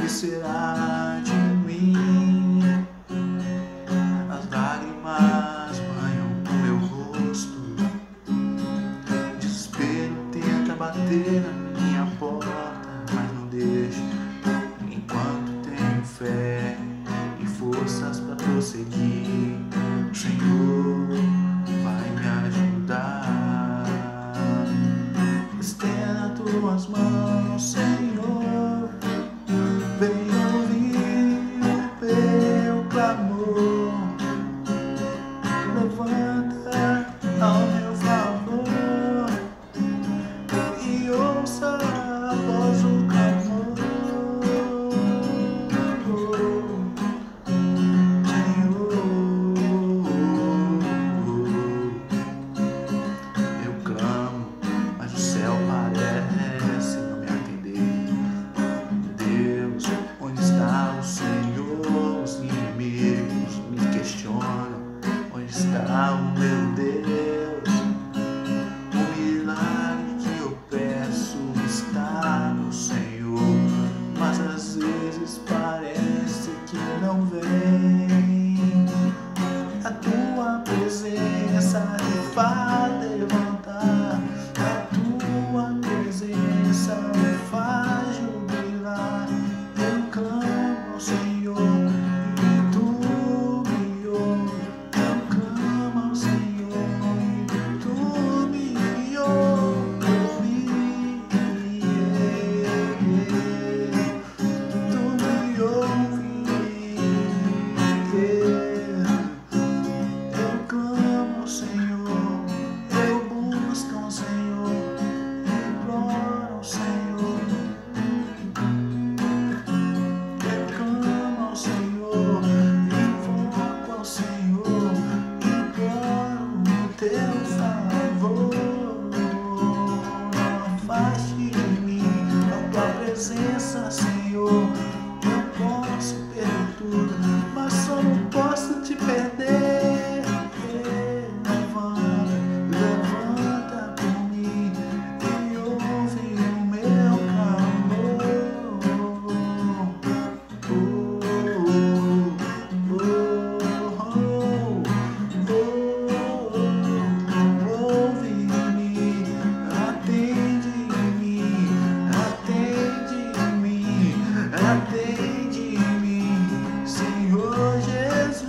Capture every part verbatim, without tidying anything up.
que será de mim? As lágrimas banham o meu rosto, desespero tenta bater na minha porta, mas não deixa, enquanto tenho fé e forças para prosseguir. O Senhor vai me ajudar. Estenda tuas mãos, Senhor, vem ouvir o meu clamor. Levanta ao meu favor e ouça a voz do clamor. Senhor, eu clamo, mas o céu parece não me atender. Deus, onde está o Senhor? Os inimigos me questionam, onde está o meu Deus? O milagre que eu peço está no Senhor, mas às vezes parece que não vem. A tua presença me faz levantar, a tua presença me faz jubilar. Eu clamo ao Senhor e tu me ouves. Eu clamo ao Senhor e tu me ouves. Tu me ouves. Eu clamo ao Senhor, eu busco ao Senhor, imploro ao Senhor. Eu clamo ao Senhor, invoco ao Senhor, imploro o teu favor. Não afaste de mim a tua presença, Senhor. Eu posso perder tudo, mas só não posso te perder. Levanta, levanta por mim e ouve o meu clamor. Oh, oh, oh, oh, oh. Ouve-me, atende-me, atende-me, atende-me, Senhor Jesus.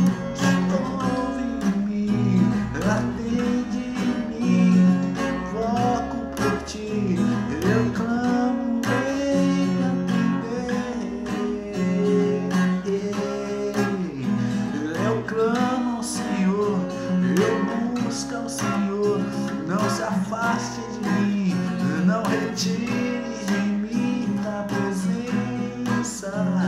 Ouve-me, atende-me, invoco por ti, eu clamo, vem atender. Eu clamo ao Senhor, eu busco ao Senhor. Não se afaste de mim, não retire de mim a presença.